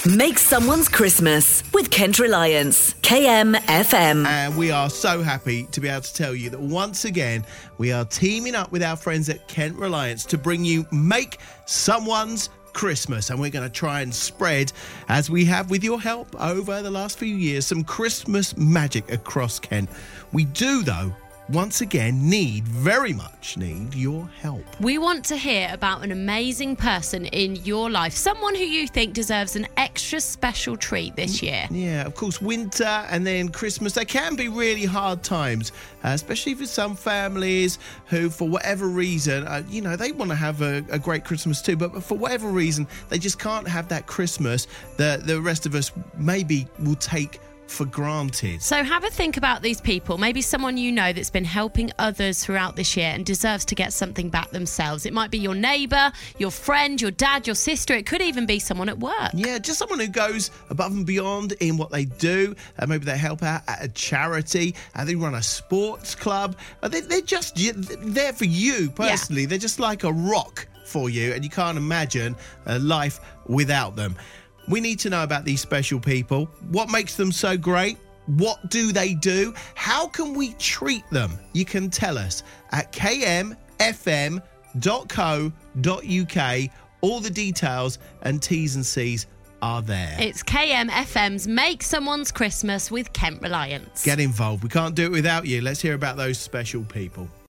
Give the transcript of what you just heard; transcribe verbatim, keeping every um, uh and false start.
Make someone's Christmas with Kent Reliance, K M F M. And we are so happy to be able to tell you that once again, we are teaming up with our friends at Kent Reliance to bring you Make Someone's Christmas. And we're going to try and spread, as we have with your help over the last few years, some Christmas magic across Kent. We do, though, once again, need, very much need, your help. We want to hear about an amazing person in your life, someone who you think deserves an extra special treat this year. Yeah, of course, winter and then Christmas, they can be really hard times, uh, especially for some families who, for whatever reason, uh, you know, they want to have a, a great Christmas too, but for whatever reason, they just can't have that Christmas that the rest of us maybe will take for granted. So have a think about these people. Maybe someone you know that's been helping others throughout this year and deserves to get something back themselves. It might be your neighbour, your friend, your dad, your sister. It could even be someone at work. Yeah, just someone who goes above and beyond in what they do. Uh, maybe they help out at a charity. Uh, they run a sports club. Uh, they, they're just there for you personally. Yeah. They're just like a rock for you, and you can't imagine a life without them. We need to know about these special people. What makes them so great? What do they do? How can we treat them? You can tell us at k m f m dot co dot u k. All the details and T's and C's are there. It's K M F M's Make Someone's Christmas with Kent Reliance. Get involved. We can't do it without you. Let's hear about those special people.